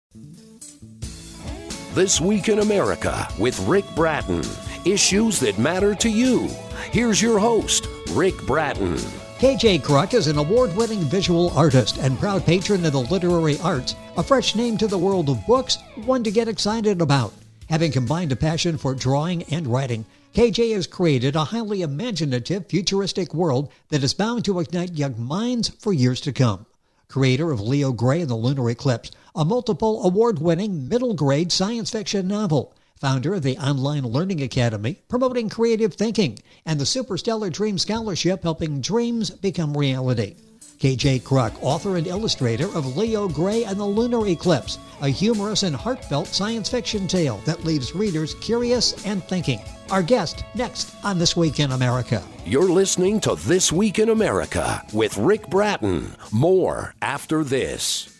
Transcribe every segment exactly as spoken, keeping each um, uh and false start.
This Week in America with Rick Bratton. Issues that matter to you. Here's your host, Rick Bratton. K J Kruk is an award-winning visual artist and proud patron of the literary arts, a fresh name to the world of books, one to get excited about. Having combined a passion for drawing and writing, K J has created a highly imaginative, futuristic world that is bound to ignite young minds for years to come. Creator of Leo Gray and the Lunar Eclipse, a multiple award-winning middle-grade science fiction novel. Founder of the Online Learning Academy, promoting creative thinking, and the Superstellar Dream Scholarship, helping dreams become reality. K J Kruk, author and illustrator of Leo Gray and the Lunar Eclipse, a humorous and heartfelt science fiction tale that leaves readers curious and thinking. Our guest next on This Week in America. You're listening to This Week in America with Rick Bratton. More after this.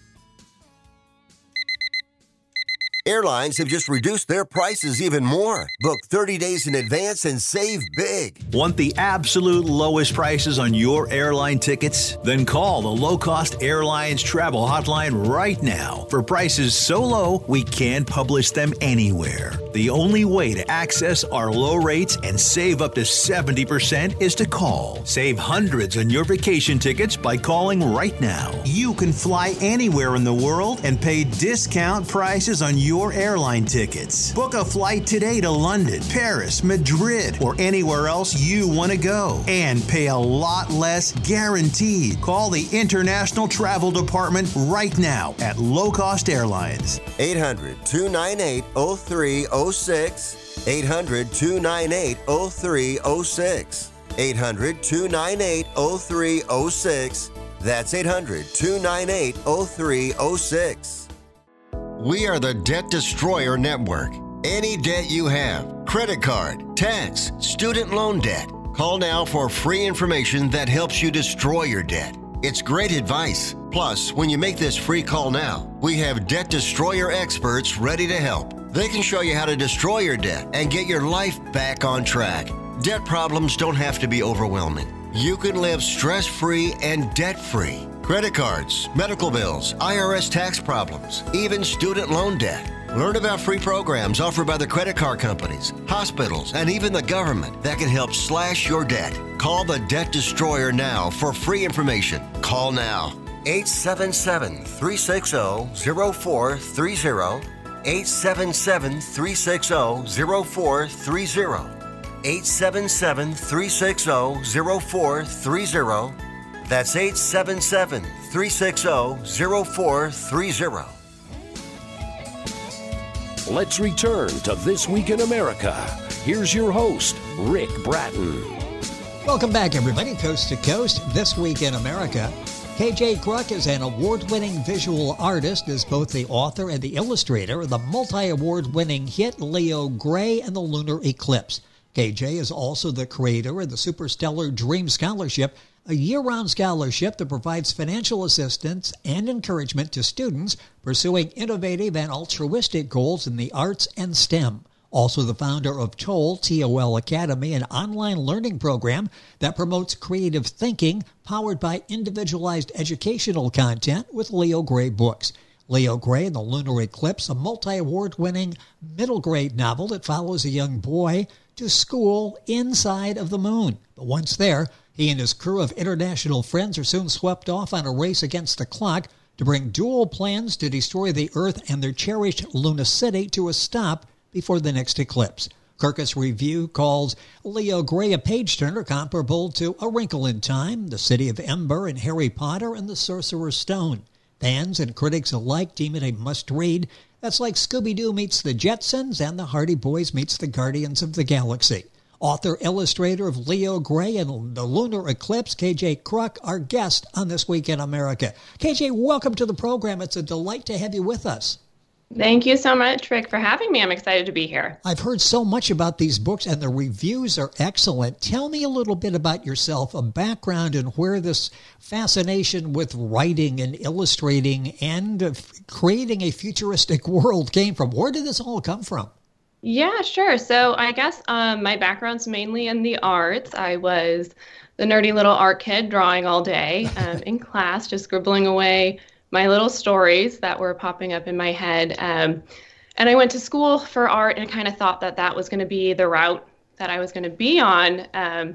Airlines have just reduced their prices even more. Book thirty days in advance and save big. Want the absolute lowest prices on your airline tickets? Then call the Low Cost Airlines Travel Hotline right now for prices so low we can't publish them anywhere. The only way to access our low rates and save up to seventy percent is to call. Save hundreds on your vacation tickets by calling right now. You can fly anywhere in the world and pay discount prices on your Your airline tickets. Book a flight today to London, Paris, Madrid, or anywhere else you want to go and pay a lot less guaranteed. Call the International Travel Department right now at Low Cost Airlines. eight hundred, two nine eight, oh three oh six. eight hundred, two nine eight, oh three oh six. eight hundred, two nine eight, oh three oh six. That's eight hundred, two nine eight, oh three oh six. We are the Debt Destroyer Network. Any debt you have, credit card, tax, student loan debt, call now for free information that helps you destroy your debt. It's great advice. Plus, when you make this free call now, we have Debt Destroyer experts ready to help. They can show you how to destroy your debt and get your life back on track. Debt problems don't have to be overwhelming. You can live stress-free and debt-free. Credit cards, medical bills, I R S tax problems, even student loan debt. Learn about free programs offered by the credit card companies, hospitals, and even the government that can help slash your debt. Call the Debt Destroyer now for free information. Call now. eight seven seven, three six zero, zero four three zero. eight seven seven, three six zero, zero four three zero. eight seven seven, three six zero, zero four three zero. That's eight seven seven, three six zero, zero four three zero. Let's return to This Week in America. Here's your host, Rick Bratton. Welcome back, everybody, coast to coast. This Week in America. K J Kruk is an award-winning visual artist, is both the author and the illustrator of the multi-award-winning hit Leo Gray and the Lunar Eclipse. K J is also the creator of the Superstellar Dream Scholarship, a year-round scholarship that provides financial assistance and encouragement to students pursuing innovative and altruistic goals in the arts and STEM. Also the founder of Toll, T O L Academy, an online learning program that promotes creative thinking powered by individualized educational content with Leo Gray books. Leo Gray and the Lunar Eclipse, a multi-award-winning middle-grade novel that follows a young boy to school inside of the moon. But once there, he and his crew of international friends are soon swept off on a race against the clock to bring dual plans to destroy the Earth and their cherished Luna City to a stop before the next eclipse. Kirkus Review calls Leo Gray a page-turner comparable to A Wrinkle in Time, The City of Ember, and Harry Potter and the Sorcerer's Stone. Fans and critics alike deem it a must-read. That's like Scooby-Doo meets the Jetsons and the Hardy Boys meets the Guardians of the Galaxy. Author-illustrator of Leo Gray and the Lunar Eclipse, K J Kruk, our guest on This Week in America. K J, welcome to the program. It's a delight to have you with us. Thank you so much, Rick, for having me. I'm excited to be here. I've heard so much about these books, and the reviews are excellent. Tell me a little bit about yourself, a background, and where this fascination with writing and illustrating and creating a futuristic world came from. Where did this all come from? Yeah, sure. So I guess um, my background's mainly in the arts. I was the nerdy little art kid drawing all day um, in class, just scribbling away my little stories that were popping up in my head. Um, and I went to school for art and kind of thought that that was going to be the route that I was going to be on. Um,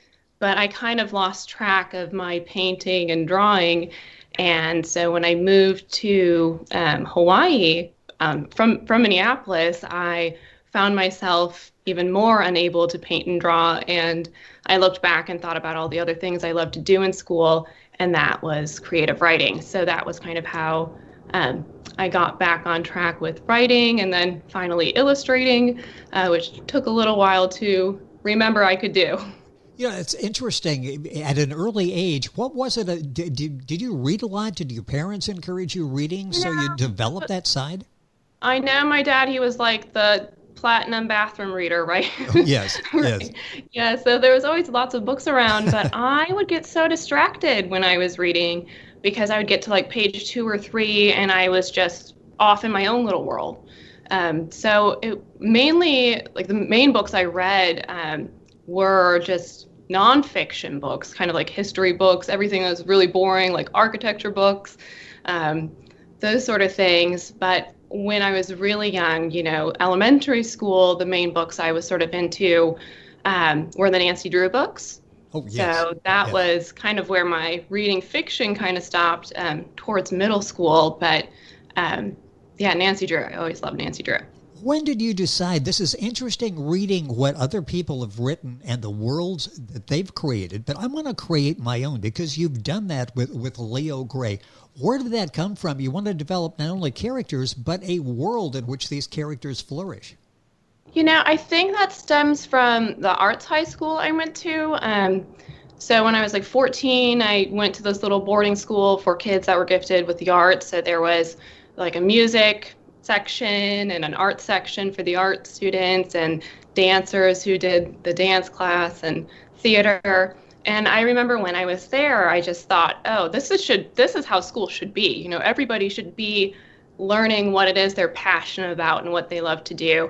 but I kind of lost track of my painting and drawing. And so when I moved to um, Hawaii um, from, from Minneapolis, I found myself even more unable to paint and draw. And I looked back and thought about all the other things I loved to do in school, and that was creative writing. So that was kind of how um, I got back on track with writing, and then finally illustrating, uh, which took a little while to remember I could do. You know, it's interesting. At an early age, what was it? A, did, did you read a lot? Did your parents encourage you reading so No. you developed that side? I know my dad, he was like the platinum bathroom reader, right? Oh, yes, Right. yes. Yeah, so there was always lots of books around, but I would get so distracted when I was reading because I would get to like page two or three and I was just off in my own little world. Um, so it mainly, like the main books I read um, were just nonfiction books, kind of like history books, everything that was really boring, like architecture books, um, those sort of things. But when I was really young, you know, elementary school, the main books I was sort of into um, were the Nancy Drew books. Oh, yes. So that Yes. was kind of where my reading fiction kind of stopped um, towards middle school. But um, yeah, Nancy Drew, I always loved Nancy Drew. When did you decide this is interesting reading what other people have written and the worlds that they've created, but I'm going to create my own, because you've done that with, with Leo Gray. Where did that come from? You want to develop not only characters, but a world in which these characters flourish. You know, I think that stems from the arts high school I went to. Um, so when I was like fourteen, I went to this little boarding school for kids that were gifted with the arts. So there was like a music section and an art section for the art students and dancers who did the dance class and theater. And I remember when I was there, I just thought, oh, this is should this is how school should be. You know, everybody should be learning what it is they're passionate about and what they love to do.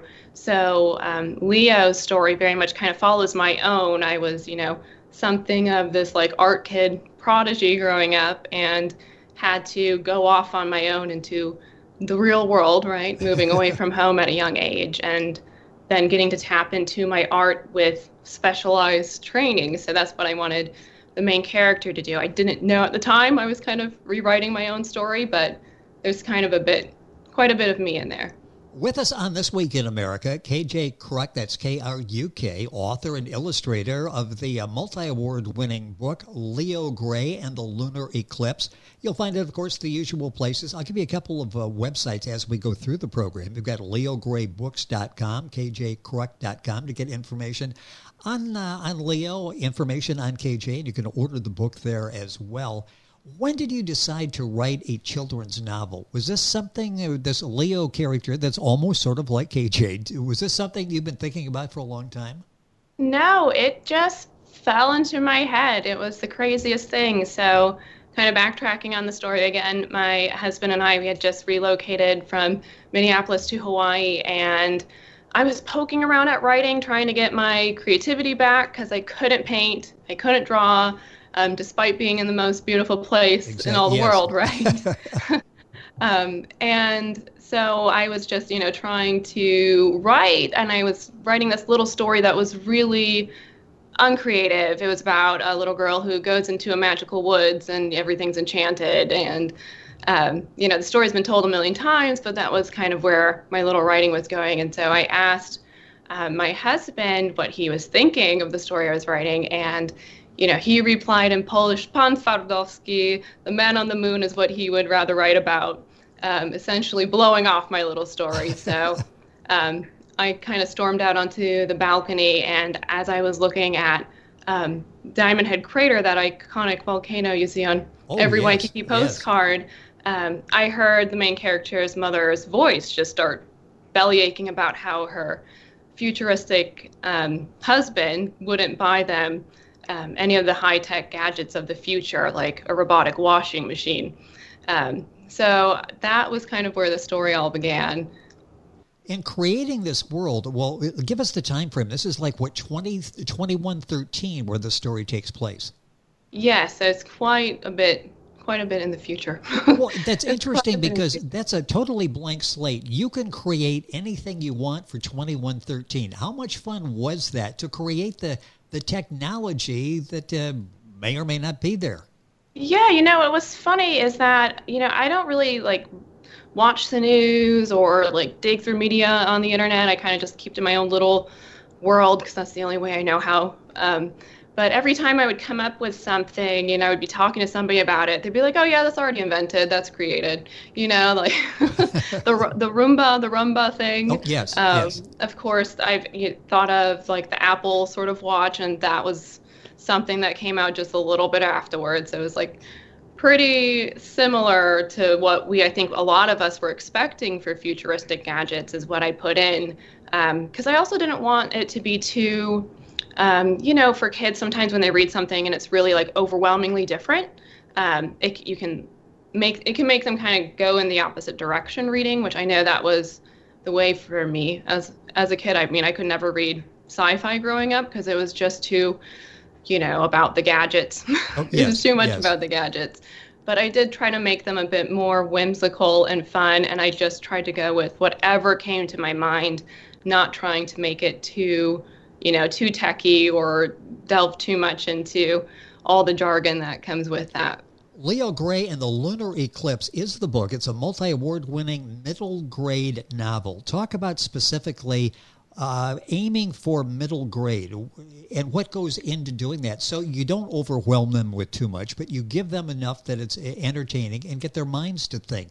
So um, Leo's story very much kind of follows my own. I was, you know, something of this like art kid prodigy growing up and had to go off on my own into the real world, right? Moving away from home at a young age and then getting to tap into my art with specialized training. So that's what I wanted the main character to do. I didn't know at the time I was kind of rewriting my own story, but there's kind of a bit, quite a bit of me in there. With us on This Week in America, K J Kruk, that's K R U K, author and illustrator of the uh, multi-award winning book, Leo Gray and the Lunar Eclipse. You'll find it, of course, the usual places. I'll give you a couple of uh, websites as we go through the program. You've got leo gray books dot com, k j kruk dot com to get information on, uh, on Leo, information on K J, and you can order the book there as well. When did you decide to write a children's novel? Was this something, this Leo character that's almost sort of like K J, was this something you've been thinking about for a long time? No, it just fell into my head. It was the craziest thing. So kind of backtracking on the story again, my husband and I, we had just relocated from Minneapolis to Hawaii, and I was poking around at writing, trying to get my creativity back because I couldn't paint, I couldn't draw. Um, despite being in the most beautiful place Exactly. in all the Yes. world, right? um, and so I was just, you know, trying to write, and I was writing this little story that was really uncreative. It was about a little girl who goes into a magical woods and everything's enchanted. And, um, you know, the story's been told a million times, but that was kind of where my little writing was going. And so I asked uh, my husband what he was thinking of the story I was writing, and you know, he replied in Polish, Pan Twardowski, the man on the moon is what he would rather write about, um, essentially blowing off my little story. So um, I kind of stormed out onto the balcony, and as I was looking at um, Diamond Head Crater, that iconic volcano you see on Oh, every yes, Waikiki postcard, yes. um, I heard the main character's mother's voice just start belly aching about how her futuristic um, husband wouldn't buy them Um, any of the high-tech gadgets of the future, like a robotic washing machine. Um, so that was kind of where the story all began. In creating this world, well, give us the time frame. This is like, what, twenty, twenty-one thirteen, where the story takes place. Yes, so it's quite a bit, quite a bit in the future. Well, that's interesting because that's a totally blank slate. You can create anything you want for twenty-one thirteen. How much fun was that to create the, the technology that uh, may or may not be there? Yeah, you know, what was funny is that, you know, I don't really like watch the news or like dig through media on the internet. I kind of just keep to my own little world because that's the only way I know how. Um, but every time I would come up with something, you know, I would be talking to somebody about it. They'd be like, "Oh yeah, that's already invented. That's created." You know, like the the Roomba, the Roomba thing. Oh, yes, um, yes. Of course, I've you know, thought of like the Apple sort of watch, and that was something that came out just a little bit afterwards. It was like pretty similar to what we, I think a lot of us were expecting for futuristic gadgets is what I put in. Because um, I also didn't want it to be too, um, you know, for kids sometimes when they read something and it's really like overwhelmingly different, um, it, you can make, it can make them kind of go in the opposite direction reading, which I know that was the way for me as, as a kid. I mean, I could never read sci-fi growing up because it was just too, you know, about the gadgets. Oh, it yes, was too much yes. about the gadgets. But I did try to make them a bit more whimsical and fun, and I just tried to go with whatever came to my mind, not trying to make it too, you know, too techy or delve too much into all the jargon that comes with that. Leo Gray and the Lunar Eclipse is the book. It's a multi-award winning middle grade novel. Talk about specifically Uh, aiming for middle grade and what goes into doing that. So you don't overwhelm them with too much, but you give them enough that it's entertaining and get their minds to think.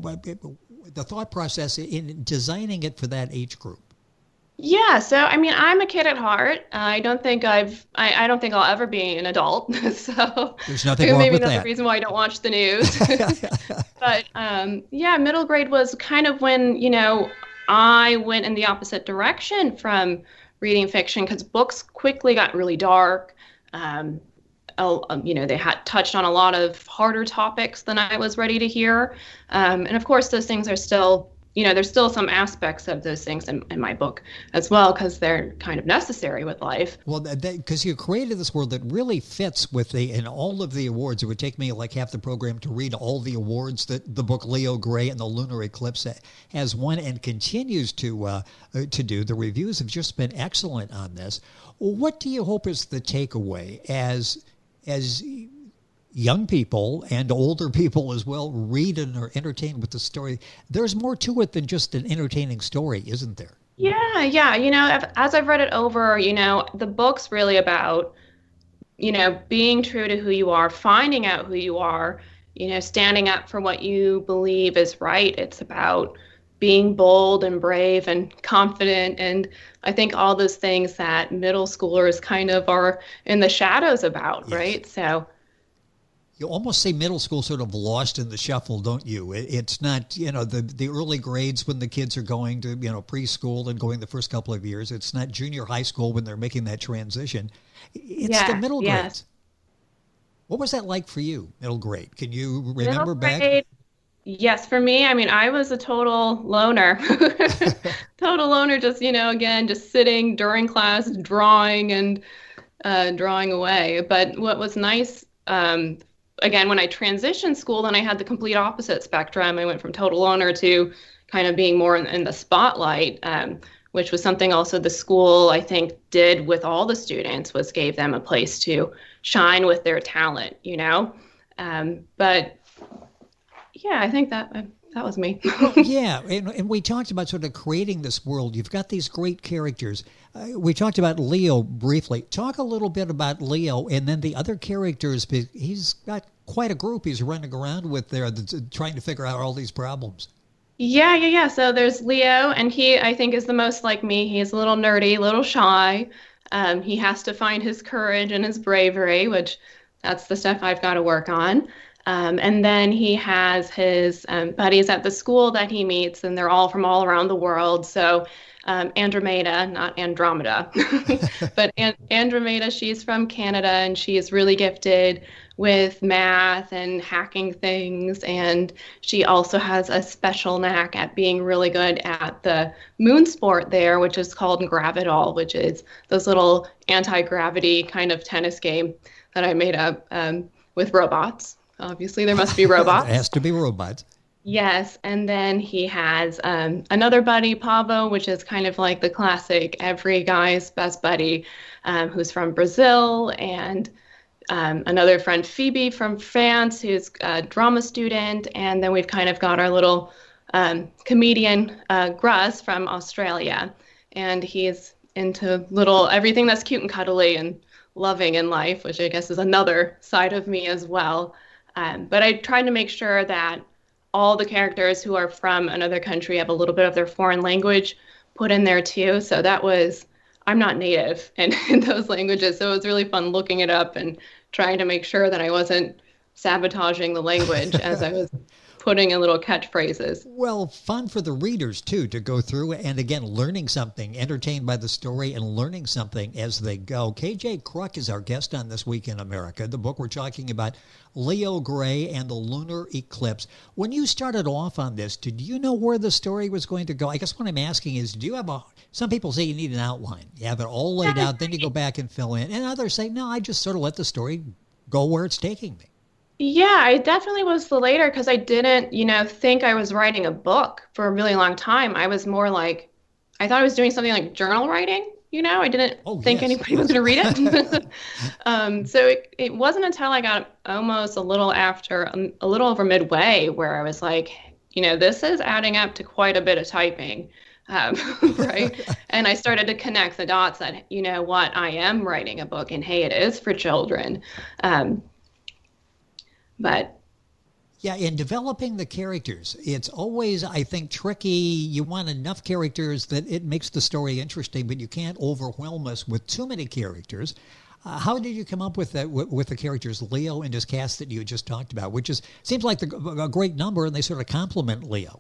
The thought process in designing it for that age group. Yeah, so I mean, I'm a kid at heart. I don't think I've, I, I don't think I'll ever be an adult. So there's nothing wrong maybe with that's that. the reason why I don't watch the news. But um, yeah, middle grade was kind of when, you know, I went in the opposite direction from reading fiction because books quickly got really dark. Um, uh, you know, they had touched on a lot of harder topics than I was ready to hear. Um, and of course, those things are still, you know, there's still some aspects of those things in, in my book as well because they're kind of necessary with life. Well, because you created this world that really fits with the, in all of the awards. It would take me like half the program to read all the awards that the book Leo Gray and the Lunar Eclipse has won and continues to uh, to do. The reviews have just been excellent on this. What do you hope is the takeaway as as young people and older people as well read and are entertained with the story? There's more to it than just an entertaining story, isn't there? Yeah, yeah. You know, as I've read it over, you know, the book's really about, you know, being true to who you are, finding out who you are, you know, standing up for what you believe is right. It's about being bold and brave and confident. And I think all those things that middle schoolers kind of are in the shadows about, yes. Right? So you almost say middle school sort of lost in the shuffle, don't you? It's not, you know, the, the early grades when the kids are going to, you know, preschool and going the first couple of years. It's not junior high school when they're making that transition. It's yeah, the middle yeah. grades. What was that like for you, middle grade? Can you remember middle back? Grade, yes, for me, I mean, I was a total loner. Total loner, just, you know, again, just sitting during class, drawing and uh, drawing away. But what was nice, um, again, when I transitioned school, then I had the complete opposite spectrum. I went from total loner to kind of being more in, in the spotlight, um, which was something also the school, I think, did with all the students, was gave them a place to shine with their talent, you know? Um, but yeah, I think that uh, that was me. Yeah, and, and we talked about sort of creating this world. You've got these great characters. Uh, we talked about Leo briefly. Talk a little bit about Leo and then the other characters. He's got quite a group he's running around with there that's trying to figure out all these problems. Yeah, yeah, yeah. So there's Leo, and he, I think, is the most like me. He's a little nerdy, a little shy. Um, he has to find his courage and his bravery, which that's the stuff I've got to work on. Um, and then he has his um, buddies at the school that he meets, and they're all from all around the world. So um, Andromeda, not Andromeda, but An- Andromeda, she's from Canada, and she is really gifted with math and hacking things. And she also has a special knack at being really good at the moon sport there, which is called Gravidol, which is those little anti-gravity kind of tennis game that I made up um, with robots. Obviously, there must be robots. It has to be robots. Yes, and then he has um, another buddy, Pavo, which is kind of like the classic every guy's best buddy, um, who's from Brazil, and um, another friend, Phoebe, from France, who's a drama student, and then we've kind of got our little um, comedian, uh, Gruss, from Australia, and he's into little everything that's cute and cuddly and loving in life, which I guess is another side of me as well. Um, but I tried to make sure that all the characters who are from another country have a little bit of their foreign language put in there too. So that was, I'm not native in, in those languages. So it was really fun looking it up and trying to make sure that I wasn't sabotaging the language as I was putting in little catchphrases. Well, fun for the readers, too, to go through and, again, learning something, entertained by the story and learning something as they go. K J Kruk is our guest on This Week in America. The book we're talking about, Leo Gray and the Lunar Eclipse. When you started off on this, did you know where the story was going to go? I guess what I'm asking is, do you have a, some people say you need an outline. You have it all laid out, then you go back and fill in. And others say, no, I just sort of let the story go where it's taking me. Yeah, I definitely was the later because I didn't, you know, think I was writing a book for a really long time. I was more like, I thought I was doing something like journal writing, you know, I didn't oh, think yes. anybody was going to read it. um, so it, it wasn't until I got almost a little after, um, a little over midway where I was like, you know, this is adding up to quite a bit of typing. Um, right. And I started to connect the dots that, you know what, I am writing a book and hey, it is for children. Um, But yeah, in developing the characters, it's always, I think, tricky. You want enough characters that it makes the story interesting, but you can't overwhelm us with too many characters. Uh, how did you come up with that with, with the characters Leo and his cast that you just talked about, which is seems like the, a great number, and they sort of complement Leo?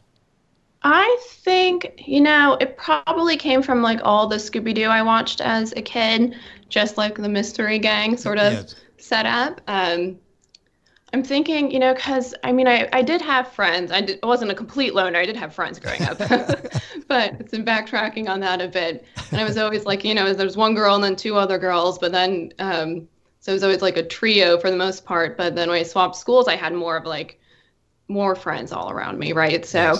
I think, you know, it probably came from like all the Scooby-Doo I watched as a kid, just like the Mystery Gang sort of yes. set up. Um, I'm thinking, you know, because, I mean, I, I did have friends. I, did, I wasn't a complete loner. I did have friends growing up. But it's been backtracking on that a bit. And I was always like, you know, there's one girl and then two other girls. But then, um, so it was always like a trio for the most part. But then when I swapped schools, I had more of like, more friends all around me, right? So Yes.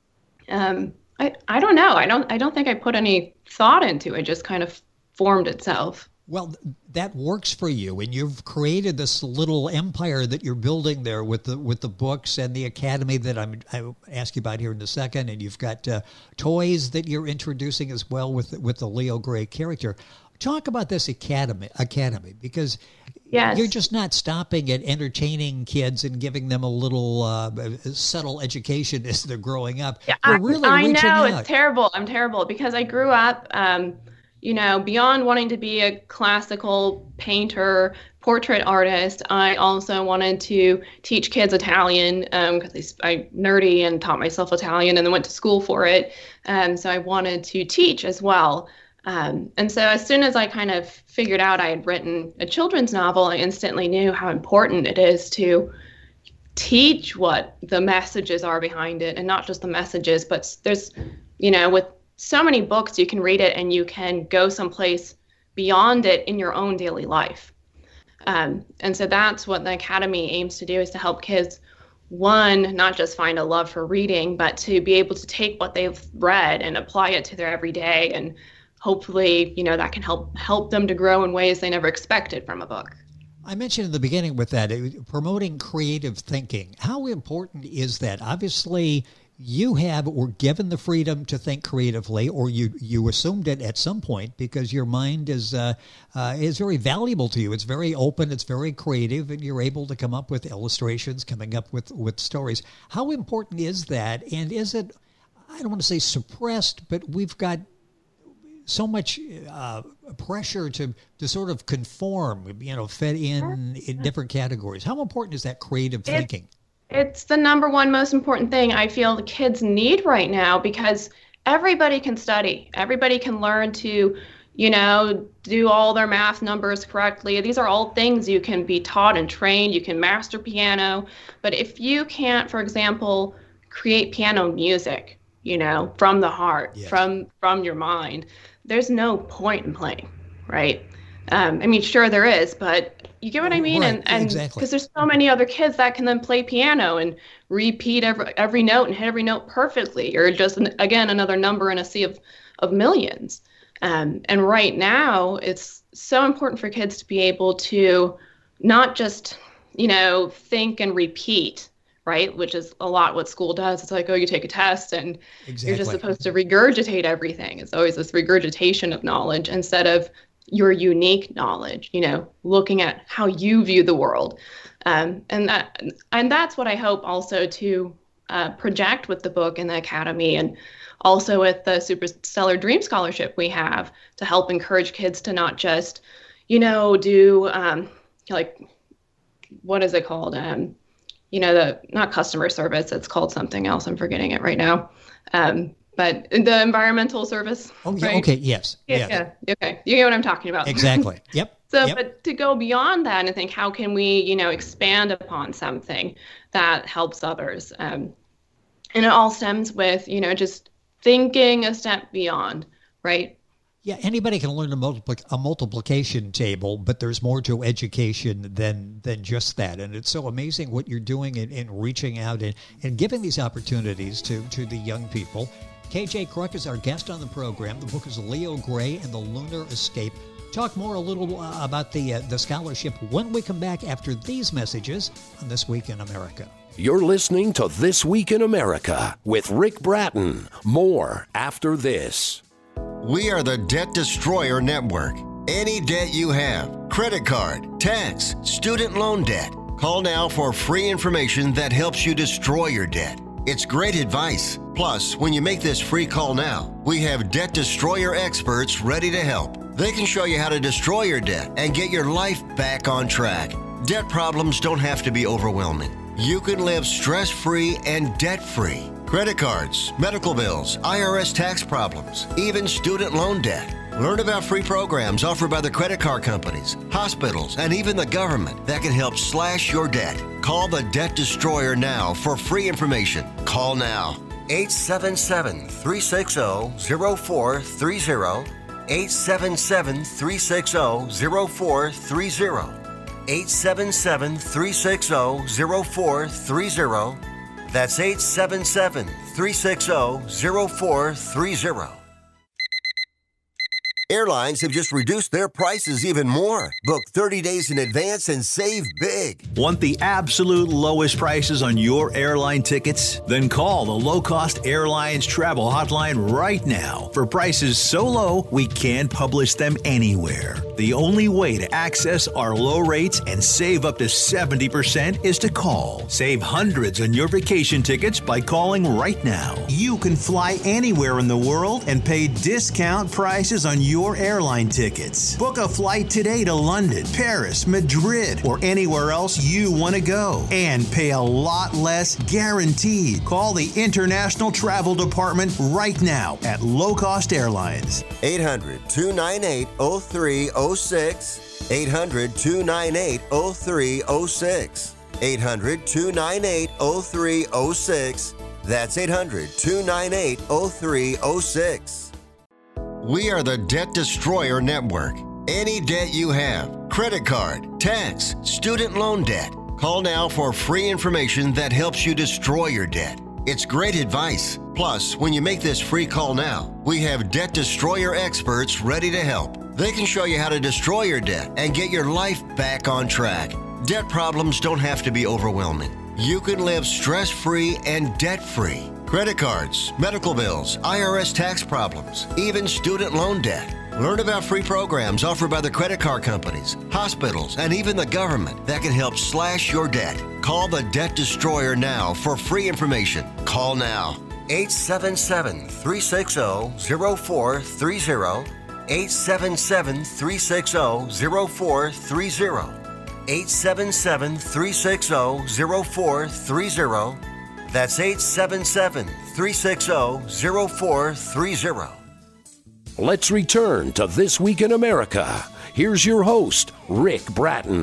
um, I, I don't know. I don't, I don't think I put any thought into it. It just kind of formed itself. Well, that works for you, and you've created this little empire that you're building there with the with the books and the academy that I'm I'll ask you about here in a second, and you've got uh, toys that you're introducing as well with with the Leo Gray character. Talk about this academy, academy, because Yes. you're just not stopping at entertaining kids and giving them a little uh, subtle education as they're growing up. Yeah, you're I, really I reaching know out. it's terrible. I'm terrible because I grew up, um, you know, beyond wanting to be a classical painter, portrait artist. I also wanted to teach kids Italian because um, I nerdy and taught myself Italian and then went to school for it. Um, so I wanted to teach as well. Um, and so as soon as I kind of figured out I had written a children's novel, I instantly knew how important it is to teach what the messages are behind it, and not just the messages, but there's, you know, with so many books, you can read it and you can go someplace beyond it in your own daily life. Um, and so that's what the Academy aims to do, is to help kids, one, not just find a love for reading, but to be able to take what they've read and apply it to their everyday. And hopefully, you know, that can help help them to grow in ways they never expected from a book. I mentioned in the beginning with that, uh, promoting creative thinking. How important is that? Obviously, you have or given the freedom to think creatively, or you, you assumed it at some point because your mind is uh, uh, is very valuable to you. It's very open, it's very creative, and you're able to come up with illustrations, coming up with, with stories. How important is that? And is it, I don't want to say suppressed, but we've got so much uh, pressure to, to sort of conform, you know, fed in in different categories. How important is that creative thinking? It's the number one most important thing I feel the kids need right now, because everybody can study. Everybody can learn to, you know, do all their math numbers correctly. These are all things you can be taught and trained. You can master piano. But if you can't, for example, create piano music, you know, from the heart, Yes. from from your mind, there's no point in playing, right? Um, I mean, sure there is, but you get what I mean? Right, and and exactly. because there's so many other kids that can then play piano and repeat every, every note and hit every note perfectly, or just, an, again, another number in a sea of, of millions. Um, and right now, it's so important for kids to be able to not just, you know, think and repeat, right? Which is a lot what school does. It's like, oh, you take a test and Exactly. you're just supposed to regurgitate everything. It's always this regurgitation of knowledge instead of your unique knowledge, you know, looking at how you view the world. Um, and that, and that's what I hope also to uh, project with the book and the Academy, and also with the Superstellar Dream Scholarship we have to help encourage kids to not just, you know, do um, like, what is it called? Um, you know, the, not customer service, it's called something else. I'm forgetting it right now. Um, but the environmental service. Oh, yeah, right? okay, yes. Yeah, yes. yeah, okay. You get what I'm talking about. Exactly. Yep. So, yep. but to go beyond that and think, how can we, you know, expand upon something that helps others? Um, and it all stems with, you know, just thinking a step beyond, right? Yeah, anybody can learn a, multipli- a multiplication table, but there's more to education than than just that. And it's so amazing what you're doing in, in reaching out and, and giving these opportunities to, to the young people. K J Kruk is our guest on the program. The book is Leo Gray and the Lunar Escape. Talk more a little uh, about the uh, the scholarship when we come back after these messages on This Week in America. You're listening to This Week in America with Rick Bratton. More after this. We are the Debt Destroyer Network. Any debt you have, credit card, tax, student loan debt, call now for free information that helps you destroy your debt. It's great advice. Plus, when you make this free call now, we have Debt Destroyer experts ready to help. They can show you how to destroy your debt and get your life back on track. Debt problems don't have to be overwhelming. You can live stress-free and debt-free. Credit cards, medical bills, I R S tax problems, even student loan debt. Learn about free programs offered by the credit card companies, hospitals, and even the government that can help slash your debt. Call the Debt Destroyer now for free information. Call now. eight seven seven, three six zero, zero four three zero. eight seven seven, three six zero, zero four three zero. eight seven seven, three six zero, zero four three zero. That's eight seven seven, three six zero, zero four three zero. Airlines have just reduced their prices even more. Book thirty days in advance and save big. Want the absolute lowest prices on your airline tickets? Then call the Low Cost Airlines Travel Hotline right now for prices so low we can't publish them anywhere. The only way to access our low rates and save up to seventy percent is to call. Save hundreds on your vacation tickets by calling right now. You can fly anywhere in the world and pay discount prices on your airline tickets. Book a flight today to London, Paris, Madrid, or anywhere else you want to go and pay a lot less guaranteed. Call the International Travel Department right now at Low Cost Airlines. eight hundred, two nine eight, zero three zero six. eight hundred, two nine eight, zero three zero six. eight hundred, two nine eight, zero three zero six. That's eight hundred, two nine eight, zero three zero six. We are the Debt Destroyer Network. Any debt you have, credit card, tax, student loan debt, call now for free information that helps you destroy your debt. It's great advice. Plus, when you make this free call now, we have Debt Destroyer experts ready to help. They can show you how to destroy your debt and get your life back on track. Debt problems don't have to be overwhelming. You can live stress-free and debt-free. Credit cards, medical bills, I R S tax problems, even student loan debt. Learn about free programs offered by the credit card companies, hospitals, and even the government that can help slash your debt. Call the Debt Destroyer now for free information. Call now. eight seven seven, three six zero, zero four three zero. eight seven seven, three six zero, zero four three zero. eight seven seven, three six zero, zero four three zero. That's eight seven seven, three six zero, zero four three zero. Let's return to This Week in America. Here's your host, Rick Bratton.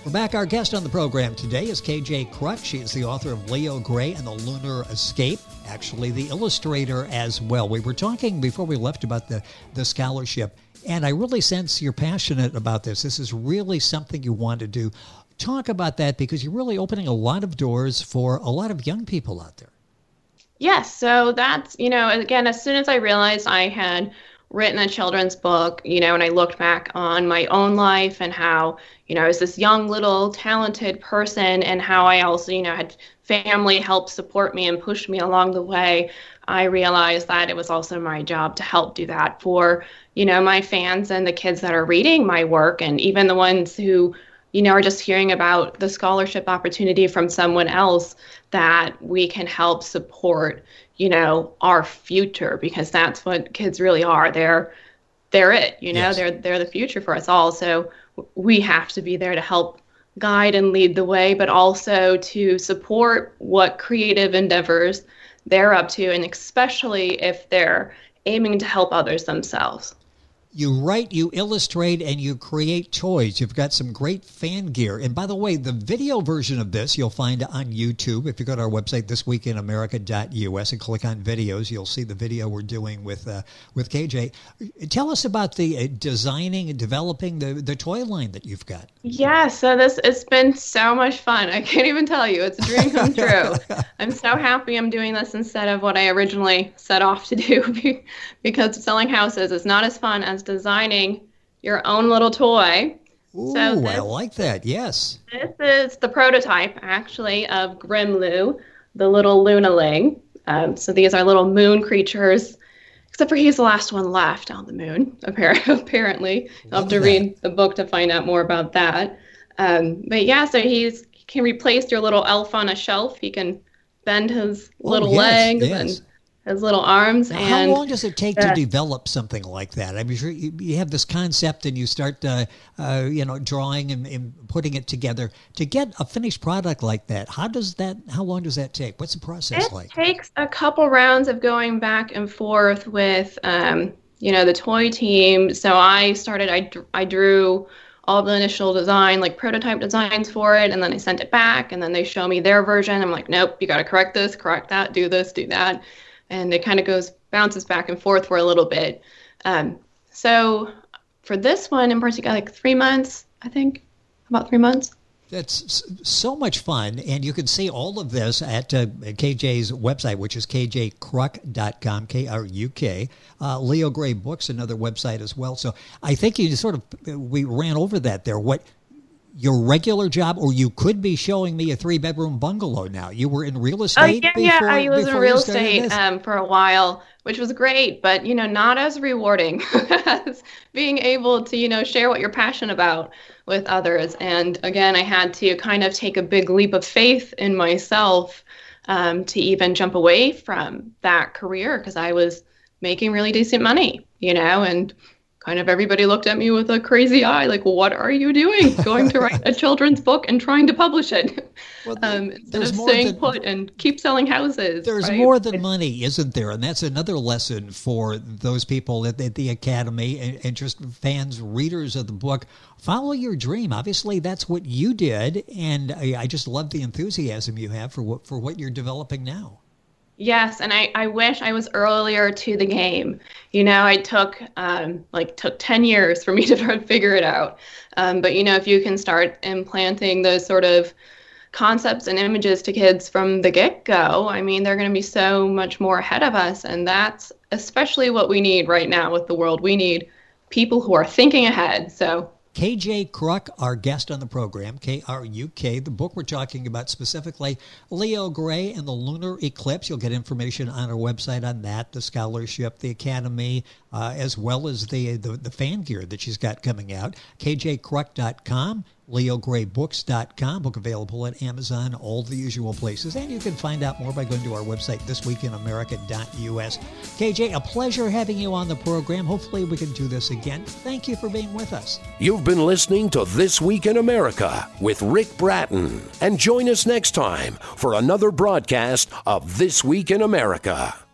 We're back. Our guest on the program today is K J Kruk. She is the author of Leo Gray and the Lunar Escape, actually the illustrator as well. We were talking before we left about the, the scholarship, and I really sense you're passionate about this. This is really something you want to do. Talk about that, because you're really opening a lot of doors for a lot of young people out there. Yes, so that's, you know, again, as soon as I realized I had written a children's book, you know, and I looked back on my own life and how, you know, I was this young little talented person, and how I also, you know, had family help support me and push me along the way, I realized that it was also my job to help do that for, you know, my fans and the kids that are reading my work, and even the ones who, you know, are just hearing about the scholarship opportunity from someone else, that we can help support, you know, our future, because that's what kids really are. They're, they're it, you know, yes. they're, they're the future for us all. So we have to be there to help guide and lead the way, but also to support what creative endeavors they're up to, and especially if they're aiming to help others themselves. You write, you illustrate, and you create toys. You've got some great fan gear. And by the way, the video version of this you'll find on YouTube. If you go to our website, this week in america dot U S, and click on videos, you'll see the video we're doing with uh, with K J. Tell us about the uh, designing and developing the, the toy line that you've got. Yeah, so this, it's been so much fun. I can't even tell you. It's a dream come true. I'm so happy I'm doing this instead of what I originally set off to do, because selling houses is not as fun as designing your own little toy. Ooh, so this, I like that. Yes. This is the prototype, actually, of Grimlu, the little Lunaling. Um, so these are little moon creatures, except for he's the last one left on the moon, apparently. I'll have to read the book to find out more about that. Um, but yeah, so he's, he can replace your little elf on a shelf. He can bend his little oh, yes, legs yes. and his little arms. Now, and how long does it take uh, to develop something like that? I mean, sure, you, you have this concept and you start, uh, uh, you know, drawing and, and putting it together to get a finished product like that. How does that? How long does that take? What's the process it like? It takes a couple rounds of going back and forth with, um, you know, the toy team. So I started. I I drew all the initial design, like prototype designs for it, and then I sent it back, and then they show me their version. I'm like, nope, you got to correct this, correct that, do this, do that. And it kind of goes, bounces back and forth for a little bit. Um, so for this one in particular, like three months, I think, about three months. That's so much fun. And you can see all of this at uh, K J's website, which is k j kruk dot com, K R U K. Uh, Leo Gray Books, another website as well. So I think you sort of, we ran over that there. What your regular job, or you could be showing me a three-bedroom bungalow now. You were in real estate Oh, yeah, before, yeah. I was in real estate um, um, for a while, which was great, but, you know, not as rewarding as being able to, you know, share what you're passionate about with others. And again, I had to kind of take a big leap of faith in myself um, to even jump away from that career, because I was making really decent money, you know, and kind of everybody looked at me with a crazy eye, like, what are you doing going to write a children's book and trying to publish it? Well, um, instead of staying than, put and keep selling houses. There's right? more than money, isn't there? And that's another lesson for those people at, at the Academy and, and just fans, readers of the book. Follow your dream. Obviously, that's what you did. And I, I just love the enthusiasm you have for what, for what you're developing now. Yes, and I, I wish I was earlier to the game. You know, I took um, like took ten years for me to figure it out. Um, but, you know, if you can start implanting those sort of concepts and images to kids from the get-go, I mean, they're going to be so much more ahead of us. And that's especially what we need right now with the world. We need people who are thinking ahead. So K J Kruk, our guest on the program, K R U K. The book we're talking about specifically, Leo Gray and the Lunar Eclipse. You'll get information on our website on that, the scholarship, the Academy, uh, as well as the, the the fan gear that she's got coming out. k j kruk dot com. leo gray books dot com, book available at Amazon, all the usual places. And you can find out more by going to our website, this week in america dot U S. K J, a pleasure having you on the program. Hopefully we can do this again. Thank you for being with us. You've been listening to This Week in America with Rick Bratton. And join us next time for another broadcast of This Week in America.